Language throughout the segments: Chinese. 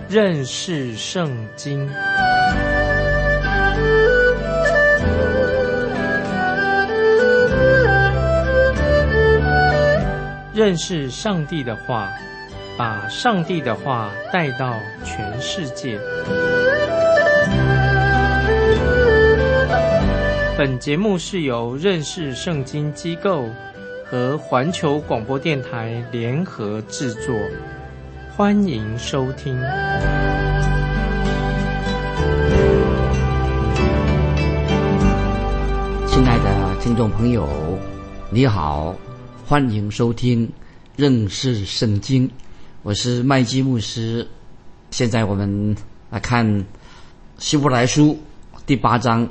认识圣经。认识上帝的话，把上帝的话带到全世界。本节目是由认识圣经机构和环球广播电台联合制作，欢迎收听。 亲爱的听众朋友，你好，欢迎收听认识圣经，我是麦基牧师。现在我们来看希伯来书第8章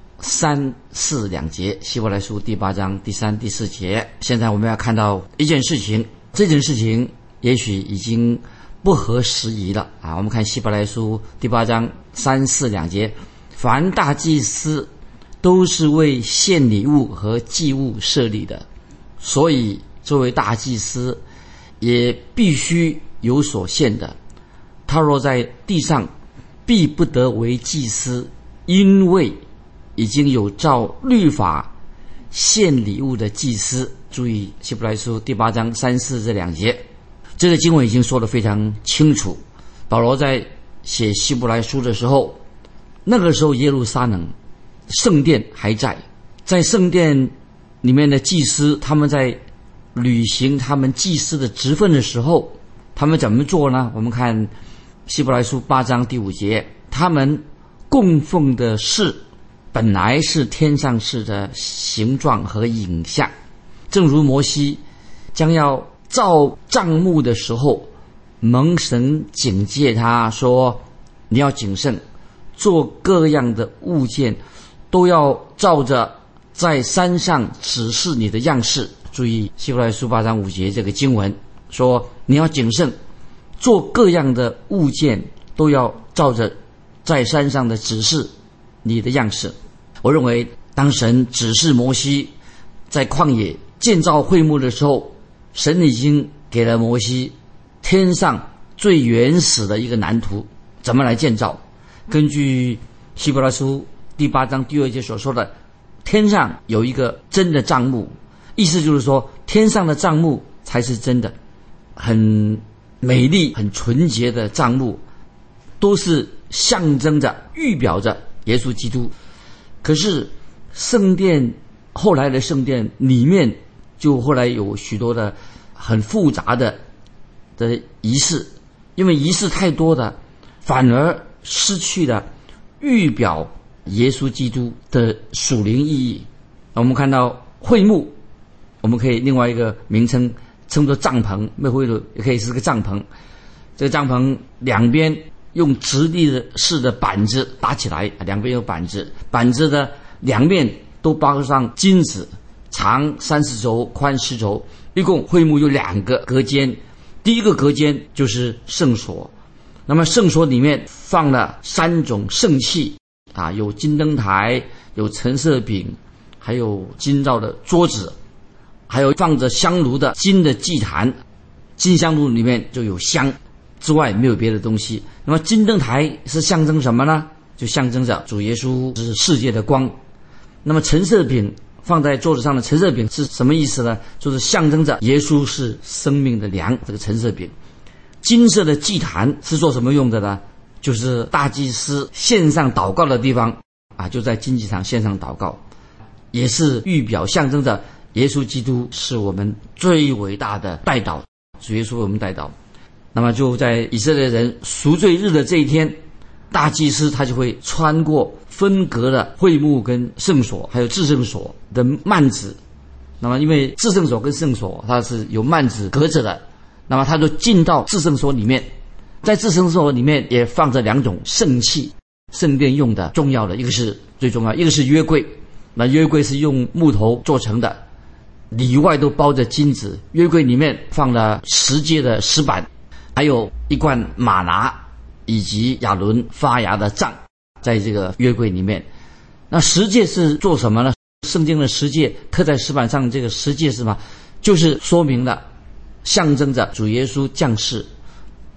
3、4两节，希伯来书第8章第3、第4节。现在我们要看到一件事情，这件事情也许已经不合时宜了啊！我们看希伯来书第8章3、4两节，凡大祭司都是为献礼物和祭物设立的，所以作为大祭司也必须有所献的。他若在地上，必不得为祭司，因为已经有照律法献礼物的祭司。注意希伯来书第8章3、4这两节，这个经文已经说得非常清楚。保罗在写希伯来书的时候，那个时候耶路撒冷圣殿还在，在圣殿里面的祭司，他们在履行他们祭司的职分的时候，他们怎么做呢？我们看希伯来书8章第5节，他们供奉的事本来是天上事的形状和影像，正如摩西将要造帐幕的时候，蒙神警戒他说，你要谨慎，做各样的物件都要照着在山上指示你的样式。注意希伯来书8章5节这个经文说，你要谨慎，做各样的物件都要照着在山上的指示你的样式。我认为当神指示摩西在旷野建造会幕的时候，神已经给了摩西天上最原始的一个蓝图，怎么来建造。根据希伯来书第8章第2节所说的，天上有一个真的帐幕，意思就是说天上的帐幕才是真的，很美丽很纯洁的帐幕，都是象征着预表着耶稣基督。可是圣殿后来的圣殿里面就后来有许多的很复杂的仪式，因为仪式太多的，反而失去了预表耶稣基督的属灵意义。我们看到会幕，我们可以另外一个名称称作帐篷，没会的也可以是个帐篷。这个帐篷两边用直立式的板子搭起来，两边有板子，板子的两面都包上金子，长30肘，宽10肘，一共会幕有2个隔间。第一个隔间就是圣所，那么圣所里面放了3种圣器啊，有金灯台，有陈设饼，还有金造的桌子，还有放着香炉的金的祭坛，金香炉里面就有香，之外没有别的东西。那么金灯台是象征什么呢？就象征着主耶稣是世界的光。那么陈设饼放在桌子上的陈设饼是什么意思呢？就是象征着耶稣是生命的粮，这个陈设饼。金色的祭坛是做什么用的呢？就是大祭司献上祷告的地方啊，就在金祭坛献上祷告，也是预表象征着耶稣基督是我们最伟大的代祷，主耶稣为我们代祷。那么就在以色列人赎罪日的这一天，大祭司他就会穿过分隔的会幕跟圣所还有至圣所的幔子。那么因为至圣所跟圣所它是有幔子隔着的，那么他就进到至圣所里面。在至圣所里面也放着2种圣器，圣殿用的重要的，一个是最重要，一个是约柜。那约柜是用木头做成的，里外都包着金子，约柜里面放了10节的石板，还有一罐玛拿以及亚伦发芽的杖，在这个约柜里面。那10诫是做什么呢？圣经的10诫刻在石板上，这个10诫是什么？就是说明了象征着主耶稣降世，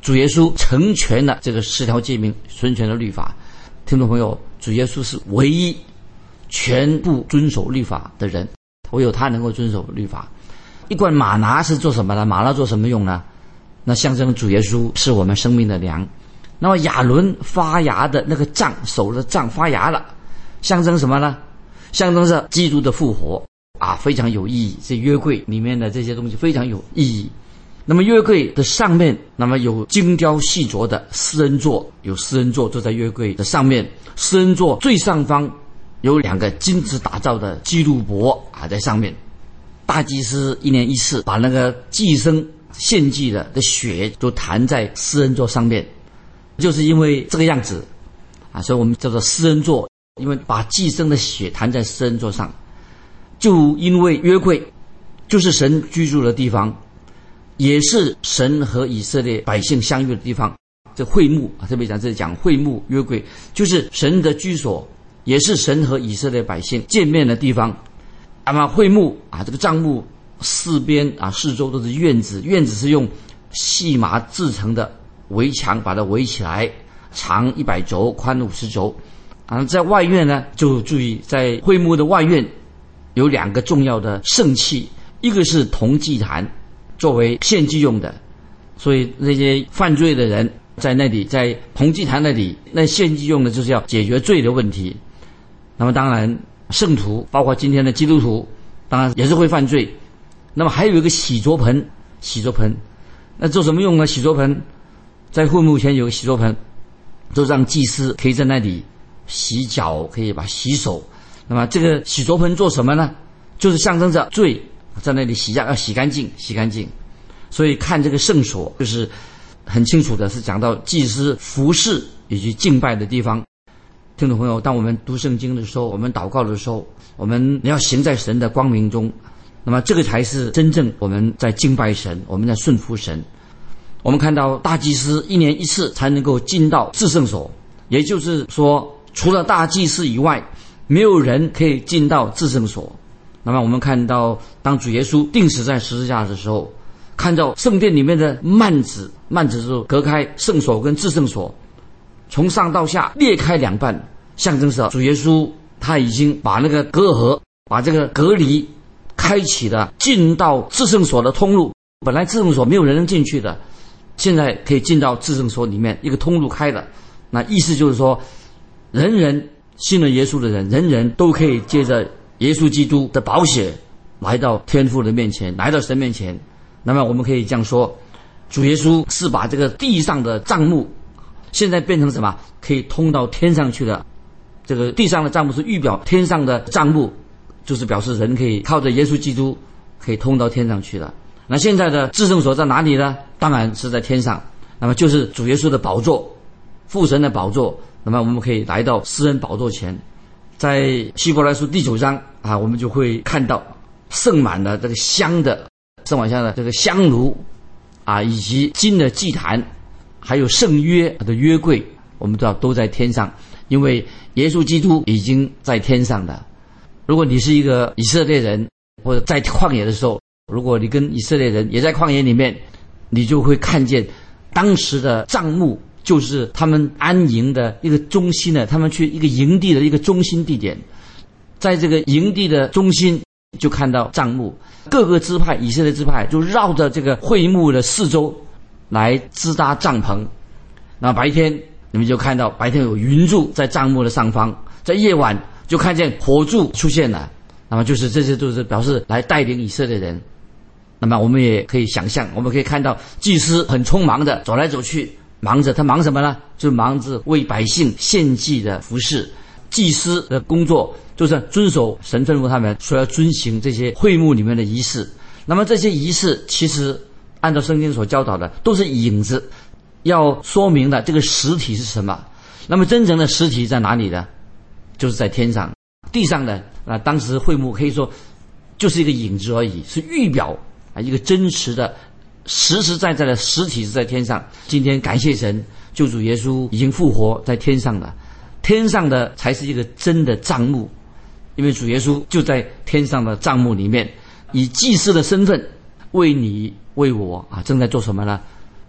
主耶稣成全了这个10条诫命纯全的律法。听众朋友，主耶稣是唯一全部遵守律法的人，唯有他能够遵守律法。一罐玛拿是做什么的？玛拿做什么用呢？那象征主耶稣是我们生命的粮。那么亚伦发芽的那个杖，手的杖发芽了，象征什么呢？象征着基督的复活啊，非常有意义。这约柜里面的这些东西非常有意义。那么约柜的上面，那么有精雕细琢的施恩座，有施恩座坐在约柜的上面。施恩座最上方有2个金子打造的基路伯啊，在上面。大祭司1年1次把那个祭牲献祭的血都弹在施恩座上面，就是因为这个样子啊，所以我们叫做施恩座，因为把祭牲的血弹在施恩座上。就因为约柜就是神居住的地方，也是神和以色列百姓相遇的地方。这会幕啊，特别讲这里讲会幕约柜，就是神的居所，也是神和以色列百姓见面的地方。那么会幕啊，这个帐幕四边啊，四周都是院子，院子是用细麻制成的围墙把它围起来，长100肘，宽50肘。啊，在外院呢，就注意在会幕的外院有2个重要的圣器，一个是铜祭坛，作为献祭用的，所以那些犯罪的人在那里，在铜祭坛那里，那献祭用的就是要解决罪的问题。那么当然圣徒包括今天的基督徒当然也是会犯罪。那么还有一个洗濯盆，洗濯盆那做什么用呢？洗濯盆在会幕前有个洗濯盆，就让祭司可以在那里洗脚，可以把洗手。那么这个洗濯盆做什么呢？就是象征着罪在那里洗下，要洗干净，洗干净。所以看这个圣所，就是很清楚的是讲到祭司服侍以及敬拜的地方。听众朋友，当我们读圣经的时候，我们祷告的时候，我们要行在神的光明中，那么这个才是真正我们在敬拜神，我们在顺服神。我们看到大祭司1年1次才能够进到至圣所，也就是说除了大祭司以外，没有人可以进到至圣所。那么我们看到当主耶稣钉死在十字架的时候，看到圣殿里面的幔子就隔开圣所跟至圣所，从上到下裂开2半，象征着主耶稣他已经把那个隔阂，把这个隔离开启了进到至圣所的通路。本来至圣所没有人能进去的，现在可以进到至圣所里面，一个通路开了。那意思就是说，人人信了耶稣的人，人人都可以借着耶稣基督的宝血来到天父的面前，来到神面前。那么我们可以这样说，主耶稣是把这个地上的帐幕现在变成什么？可以通到天上去了。这个地上的帐幕是预表天上的帐幕，就是表示人可以靠着耶稣基督可以通到天上去了。那现在的至圣所在哪里呢？当然是在天上，那么就是主耶稣的宝座，父神的宝座。那么我们可以来到施恩宝座前。在希伯来书第9章啊，我们就会看到盛满了这个香的，盛满香的这个香炉啊，以及金的祭坛，还有圣约的约柜，我们知道都在天上，因为耶稣基督已经在天上的。如果你是一个以色列人，或者在旷野的时候，如果你跟以色列人也在旷野里面，你就会看见当时的帐幕就是他们安营的一个中心的，他们去一个营地的一个中心地点。在这个营地的中心就看到帐幕，各个支派，以色列支派就绕着这个会幕的四周来支搭帐篷。那白天你们就看到白天有云柱在帐幕的上方，在夜晚就看见火柱出现了。那么就是这些都是表示来带领以色列人。那么我们也可以想象，我们可以看到祭司很匆忙的走来走去，忙着，他忙什么呢？就忙着为百姓献祭的服事。祭司的工作就是遵守神吩咐他们说要遵行这些会幕里面的仪式。那么这些仪式其实按照圣经所教导的都是影子，要说明的这个实体是什么。那么真正的实体在哪里呢？就是在天上。地上的当时会幕可以说就是一个影子而已，是预表一个真实的实实在在的实体是在天上。今天感谢神，救主耶稣已经复活在天上了，天上的才是一个真的帐幕，因为主耶稣就在天上的帐幕里面，以祭司的身份为你为我正在做什么呢？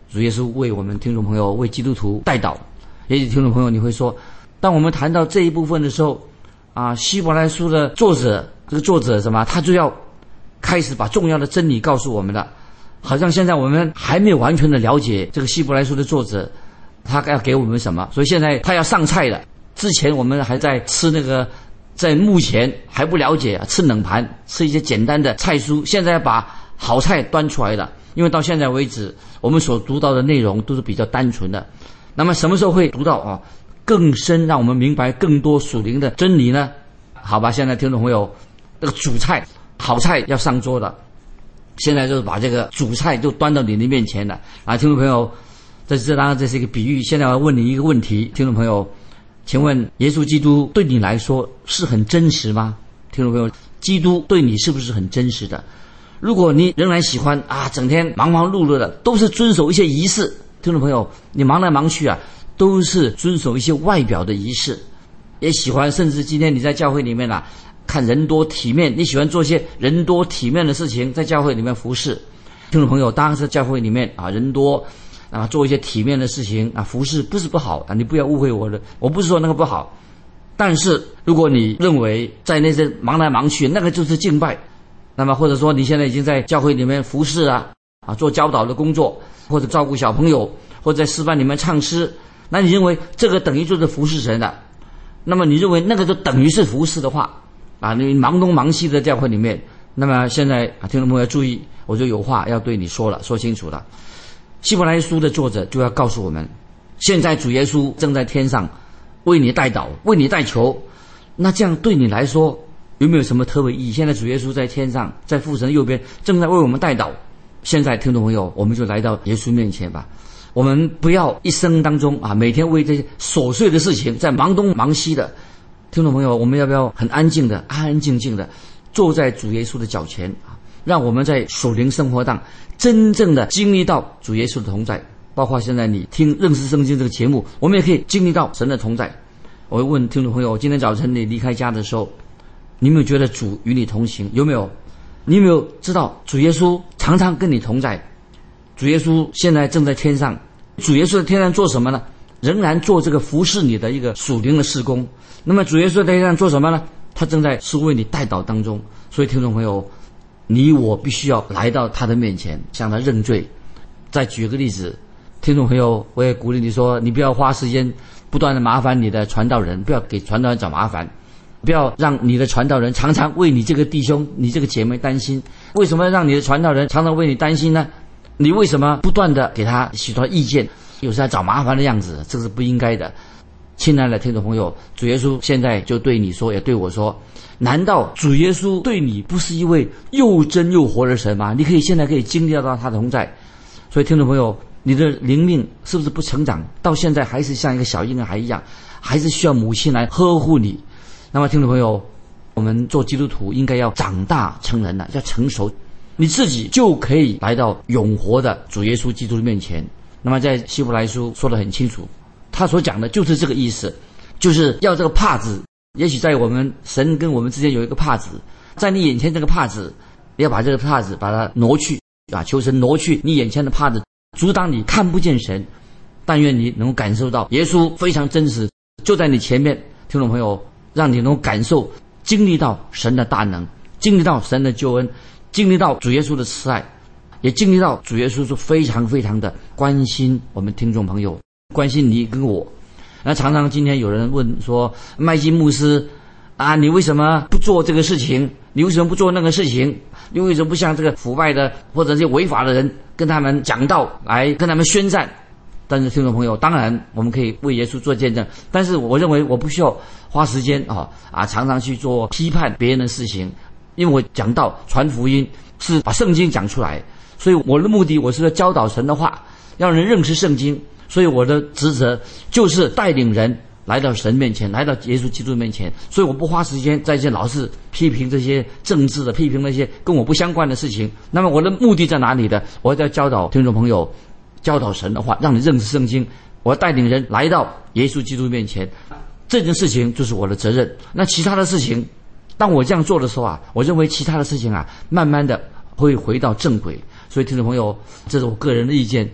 主耶稣为我们听众朋友为基督徒代祷。也许听众朋友你会说，当我们谈到这一部分的时候希伯来书的作者，这个作者什么，他就要开始把重要的真理告诉我们了。好像现在我们还没有完全的了解这个希伯来书的作者他要给我们什么，所以现在他要上菜了。之前我们还在吃那个，在目前还不了解吃冷盘，吃一些简单的菜蔬，现在要把好菜端出来了。因为到现在为止我们所读到的内容都是比较单纯的，那么什么时候会读到更深，让我们明白更多属灵的真理呢？好吧，现在听众朋友，这个主菜好菜要上桌了，现在就是把这个主菜就端到你的面前了听众朋友，当然这是一个比喻。现在我要问你一个问题，听众朋友，请问耶稣基督对你来说是很真实吗？听众朋友，基督对你是不是很真实的？如果你仍然喜欢整天忙忙碌碌的，都是遵守一些仪式，听众朋友，你忙来忙去都是遵守一些外表的仪式，也喜欢，甚至今天你在教会里面看人多体面，你喜欢做一些人多体面的事情，在教会里面服侍。听众朋友，当然是教会里面人多做一些体面的事情服侍不是不好你不要误会我的，我不是说那个不好。但是如果你认为在那些忙来忙去那个就是敬拜，那么或者说你现在已经在教会里面服侍做教导的工作，或者照顾小朋友，或者在诗班里面唱诗，那你认为这个等于就是服侍神的，那么你认为那个就等于是服侍的话你忙东忙西的教会里面，那么现在听众朋友要注意，我就有话要对你说了，说清楚了。希伯来书的作者就要告诉我们，现在主耶稣正在天上为你代祷，为你代求，那这样对你来说有没有什么特别意义？现在主耶稣在天上，在父神右边，正在为我们代祷。现在听众朋友，我们就来到耶稣面前吧。我们不要一生当中每天为这些琐碎的事情在忙东忙西的。听众朋友，我们要不要很安静的安安静静的坐在主耶稣的脚前让我们在属灵生活上真正的经历到主耶稣的同在。包括现在你听认识圣经这个节目，我们也可以经历到神的同在。我会问听众朋友，今天早晨你离开家的时候，你有没有觉得主与你同行？有没有？你有没有知道主耶稣常常跟你同在？主耶稣现在正在天上，主耶稣在天上做什么呢？仍然做这个服侍你的一个属灵的事工。那么主耶稣在天上做什么呢？他正在是为你代祷当中。所以听众朋友，你我必须要来到他的面前，向他认罪。再举个例子，听众朋友，我也鼓励你说，你不要花时间不断的麻烦你的传道人，不要给传道人找麻烦，不要让你的传道人常常为你这个弟兄你这个姐妹担心。为什么让你的传道人常常为你担心呢？你为什么不断的给他许多意见，有时候找麻烦的样子？这是不应该的。亲爱的听众朋友，主耶稣现在就对你说，也对我说，难道主耶稣对你不是一位又真又活的神吗？你现在可以经历到他的同在。所以听众朋友，你的灵命是不是不成长？到现在还是像一个小婴孩一样，还是需要母亲来呵护你。那么听众朋友，我们做基督徒应该要长大成人了，要成熟，你自己就可以来到永活的主耶稣基督的面前。那么在希伯来书说得很清楚，他所讲的就是这个意思，就是要这个帕子，也许在我们神跟我们之间有一个帕子，在你眼前这个帕子，你要把这个帕子把它挪去求神挪去你眼前的帕子，阻挡你看不见神。但愿你能够感受到耶稣非常真实，就在你前面。听众朋友，让你能够感受经历到神的大能，经历到神的救恩，经历到主耶稣的慈爱，也经历到主耶稣是非常非常的关心我们听众朋友，关心你跟我。那常常今天有人问说，麦基牧师你为什么不做这个事情？你为什么不做那个事情？你为什么不像这个腐败的或者是违法的人跟他们讲道，来跟他们宣战？但是听众朋友，当然我们可以为耶稣做见证，但是我认为我不需要花时间常常去做批判别人的事情，因为我讲道传福音是把圣经讲出来，所以我的目的，我是要教导神的话，让人认识圣经。所以我的职责就是带领人来到神面前，来到耶稣基督面前。所以我不花时间在这老是批评这些政治的，批评那些跟我不相关的事情。那么我的目的在哪里呢？我要教导听众朋友，教导神的话，让你认识圣经。我要带领人来到耶稣基督面前，这件事情就是我的责任。那其他的事情，当我这样做的时候我认为其他的事情慢慢的会回到正轨。所以听众朋友，这是我个人的意见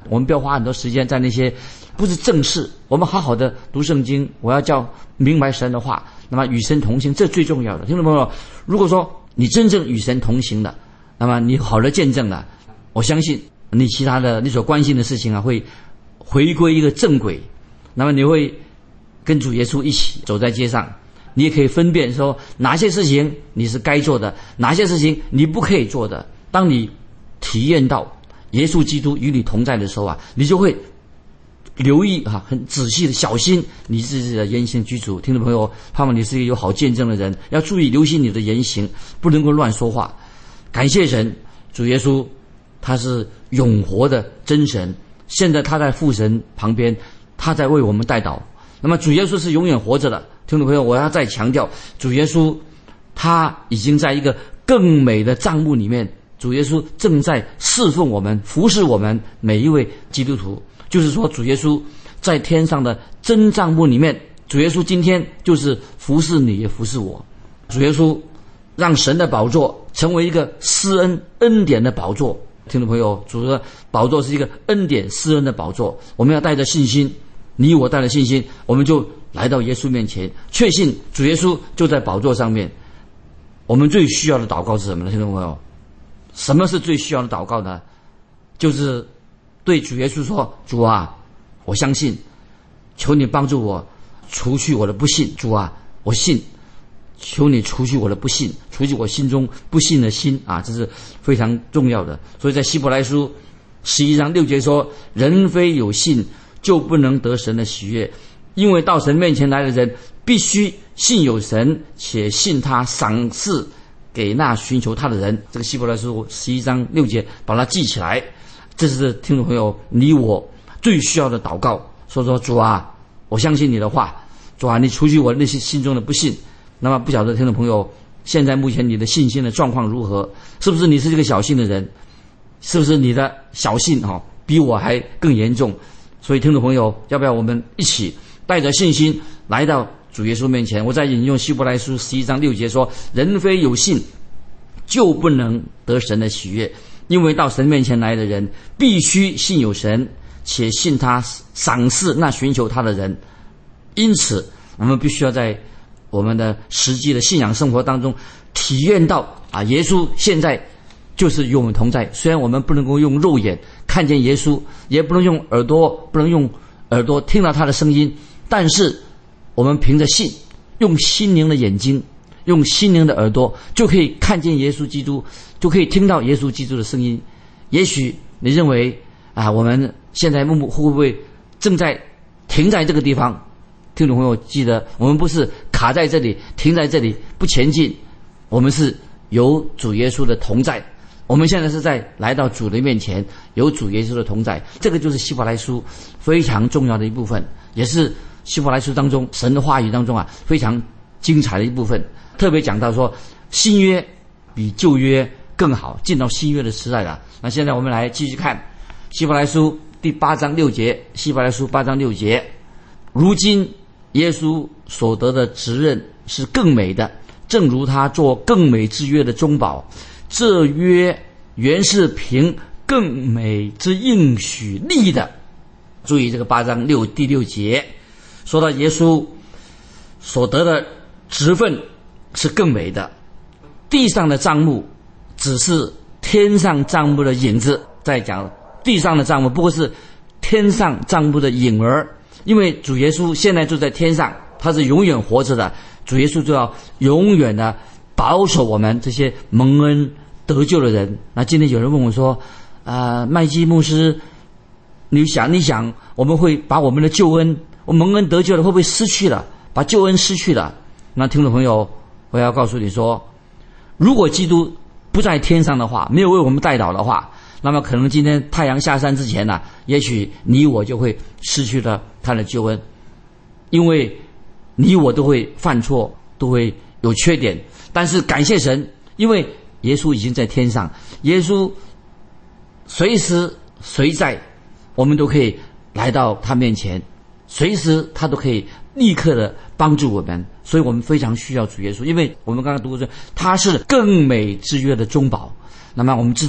我们不要花很多时间在那些不是正事，我们好好的读圣经，我要叫明白神的话，那么与神同行，这最重要的。听众朋友，如果说你真正与神同行的，那么你好的见证了，我相信你其他的你所关心的事情啊，会回归一个正轨，那么你会跟主耶稣一起走在街上，你也可以分辨说哪些事情你是该做的，哪些事情你不可以做的。当你体验到耶稣基督与你同在的时候啊，你就会留意很仔细的小心你自己的言行举止。听众朋友，盼望你是一个有好见证的人，要注意留心你的言行，不能够乱说话。感谢神，主耶稣他是永活的真神，现在他在父神旁边，他在为我们代祷。那么主耶稣是永远活着的。听众朋友，我要再强调，主耶稣他已经在一个更美的帐幕里面，主耶稣正在侍奉我们，服侍我们每一位基督徒。就是说主耶稣在天上的真帐幕里面，主耶稣今天就是服侍你也服侍我。主耶稣让神的宝座成为一个施恩典的宝座。听众朋友，主的宝座是一个恩典施恩的宝座，我们要带着信心，你我带着信心，我们就来到耶稣面前，确信主耶稣就在宝座上面。我们最需要的祷告是什么呢？听众朋友，什么是最需要的祷告呢？就是对主耶稣说，主啊，我相信，求你帮助我除去我的不信。主啊，我信，求你除去我的不信，除去我心中不信的心啊，这是非常重要的。所以在希伯来书11章6节说，人非有信就不能得神的喜悦，因为到神面前来的人必须信有神，且信他赏赐给那寻求他的人。这个希伯来书11章6节把它记起来，这是听众朋友你我最需要的祷告。说主啊，我相信你的话，主啊，你除去我内心心中的不信。那么不晓得听众朋友，现在目前你的信心的状况如何？是不是你是这个小信的人？是不是你的小信比我还更严重？所以听众朋友，要不要我们一起带着信心来到主耶稣面前？我再引用希伯来书11章6节说，人非有信就不能得神的喜悦，因为到神面前来的人必须信有神，且信他赏赐那寻求他的人。因此我们必须要在我们的实际的信仰生活当中体验到耶稣现在就是与我们同在。虽然我们不能够用肉眼看见耶稣，也不能用耳朵听到他的声音，但是我们凭着信，用心灵的眼睛，用心灵的耳朵，就可以看见耶稣基督，就可以听到耶稣基督的声音。也许你认为我们现在会不会正在停在这个地方？听众朋友，记得我们不是卡在这里，停在这里不前进，我们是有主耶稣的同在。我们现在是在来到主的面前，有主耶稣的同在。这个就是希伯来书非常重要的一部分，也是希伯来书当中神的话语当中非常精彩的一部分。特别讲到说新约比旧约更好，进到新约的时代了。那现在我们来继续看希伯来书第8章6节。希伯来书8章6节，如今耶稣所得的职任是更美的，正如他做更美之约的中保。这约原是凭更美之应许立的。注意这个8章第6节说到耶稣所得的职分是更美的，地上的帐幕只是天上帐幕的影子。再讲地上的帐幕不过是天上帐幕的影儿，因为主耶稣现在就在天上，他是永远活着的。主耶稣就要永远的保守我们这些蒙恩得救的人。那今天有人问我说麦基牧师，你想我们会把我们的救恩，我蒙恩得救了会不会失去了，把救恩失去了？那听众朋友，我要告诉你说，如果基督不在天上的话，没有为我们代祷的话，那么可能今天太阳下山之前也许你我就会失去了他的救恩。因为你我都会犯错，都会有缺点，但是感谢神，因为耶稣已经在天上，耶稣随时随在我们都可以来到他面前，随时他都可以立刻的帮助我们。所以我们非常需要主耶稣，因为我们刚刚读过说他是更美之约的中保。那么我们知道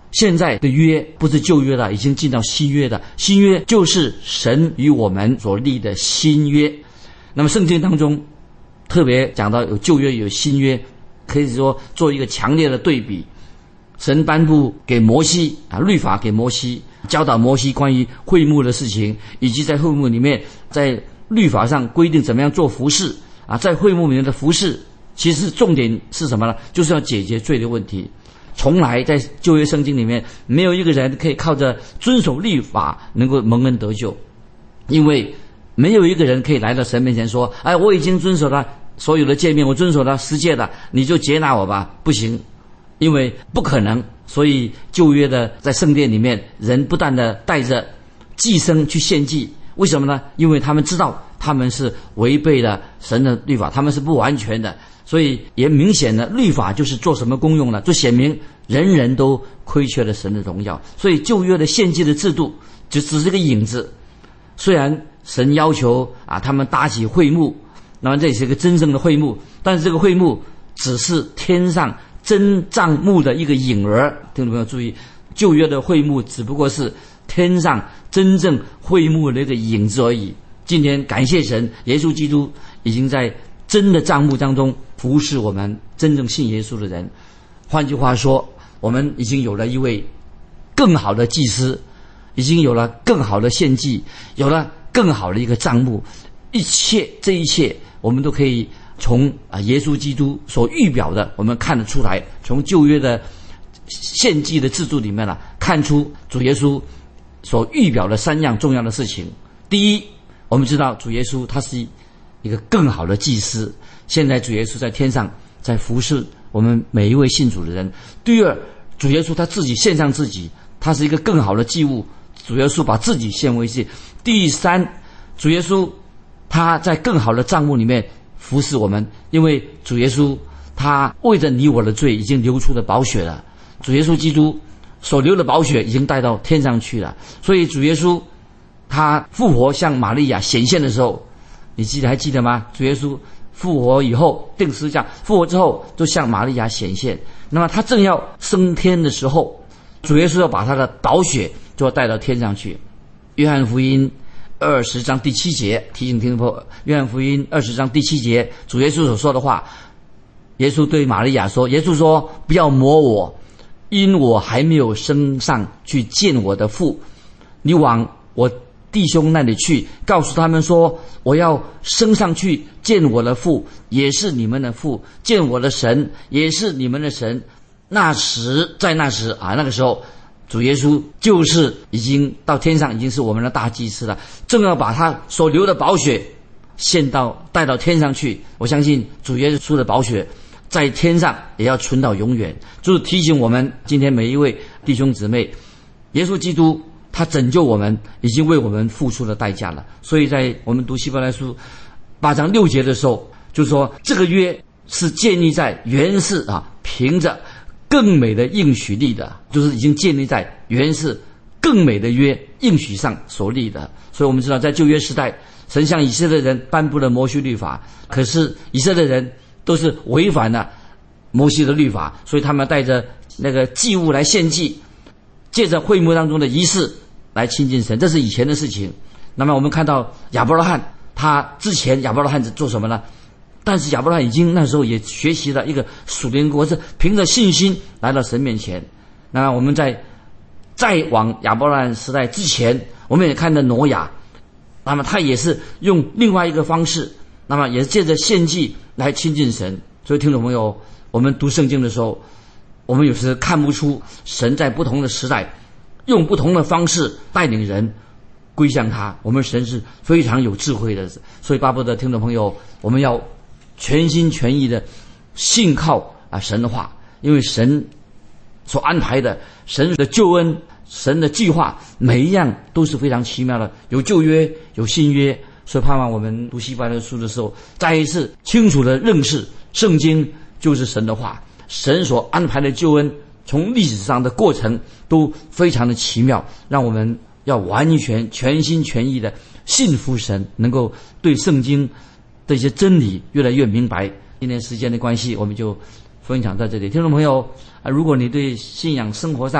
现在的约不是旧约了，已经进到新约的。新约就是神与我们所立的新约。那么圣经当中特别讲到有旧约有新约，可以说做一个强烈的对比。神颁布给摩西律法给摩西，教导摩西关于会幕的事情，以及在会幕里面在律法上规定怎么样做服事在会幕里面的服事，其实重点是什么呢？就是要解决罪的问题。从来在旧约圣经里面没有一个人可以靠着遵守律法能够蒙恩得救，因为没有一个人可以来到神面前说，我已经遵守了所有的诫命，我遵守了10诫了，你就接纳我吧。不行，因为不可能。所以旧约的在圣殿里面，人不断的带着祭牲去献祭，为什么呢？因为他们知道他们是违背了神的律法，他们是不完全的。所以也明显的，律法就是做什么功用呢？就显明人人都亏缺了神的荣耀。所以旧约的献祭的制度就只是个影子。虽然神要求他们搭起会幕，那么这也是一个真正的会幕，但是这个会幕只是天上真帐幕的一个影儿。听众朋友注意，旧约的会幕只不过是天上真正会幕的一个影子而已。今天感谢神，耶稣基督已经在真的帐幕当中服侍我们真正信耶稣的人。换句话说，我们已经有了一位更好的祭司，已经有了更好的献祭，有了更好的一个帐幕。这一切我们都可以从耶稣基督所预表的，我们看得出来，从旧约的献祭的制度里面看出主耶稣所预表的3样重要的事情。第一，我们知道主耶稣他是一个更好的祭司，现在主耶稣在天上在服侍我们每一位信主的人。第二，主耶稣他自己献上自己，他是一个更好的祭物，主耶稣把自己献为祭。第三，主耶稣他在更好的帐幕里面服侍我们，因为主耶稣他为着你我的罪已经流出了宝血了，主耶稣基督所流的宝血已经带到天上去了。所以主耶稣他复活向玛利亚显现的时候，你还记得吗？主耶稣复活以后定十字架，复活之后就向玛利亚显现。那么他正要升天的时候，主耶稣要把他的宝血就要带到天上去。约翰福音20章第7节提醒听众朋友，约翰福音20章第7节主耶稣所说的话，耶稣对玛利亚说，耶稣说，不要摸我，因我还没有升上去见我的父，你往我弟兄那里去，告诉他们说，我要升上去见我的父，也是你们的父，见我的神，也是你们的神。在那时那个时候，主耶稣就是已经到天上，已经是我们的大祭司了，正要把他所流的宝血带到天上去。我相信主耶稣的宝血在天上也要存到永远，就是提醒我们今天每一位弟兄姊妹，耶稣基督他拯救我们，已经为我们付出了代价了。所以在我们读希伯来书8章6节的时候，就说这个约是建立在原是凭着更美的应许立的，就是已经建立在原是更美的约应许上所立的。所以我们知道在旧约时代，神向以色列人颁布了摩西律法，可是以色列人都是违反了摩西的律法，所以他们带着那个祭物来献祭，借着会幕当中的仪式来亲近神，这是以前的事情。那么我们看到亚伯拉罕，他之前亚伯拉罕做什么呢？但是亚伯拉罕已经那时候也学习了一个属灵国，是凭着信心来到神面前。那么我们再往亚伯拉罕时代之前，我们也看到挪亚，那么他也是用另外一个方式，那么也是借着献祭来亲近神。所以听众朋友，我们读圣经的时候，我们有时看不出神在不同的时代用不同的方式带领人归向他，我们神是非常有智慧的。所以巴不得听众朋友，我们要全心全意的信靠神的话，因为神所安排的，神的救恩，神的计划，每一样都是非常奇妙的，有旧约有新约。所以盼望我们读希伯来书的时候，再一次清楚的认识圣经就是神的话，神所安排的救恩从历史上的过程都非常的奇妙，让我们要完全全心全意的信服神，能够对圣经的一些真理越来越明白。今天时间的关系，我们就分享到这里。听众朋友如果你对信仰生活上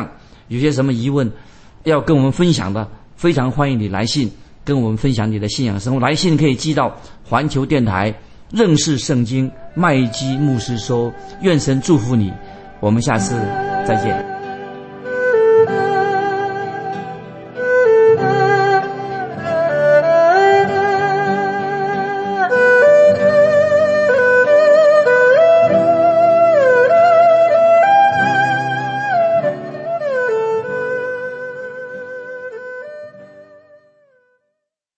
有些什么疑问要跟我们分享的，非常欢迎你来信跟我们分享你的信仰生活。来信可以寄到环球电台认识圣经麦基牧师收。愿神祝福你，我们下次再见。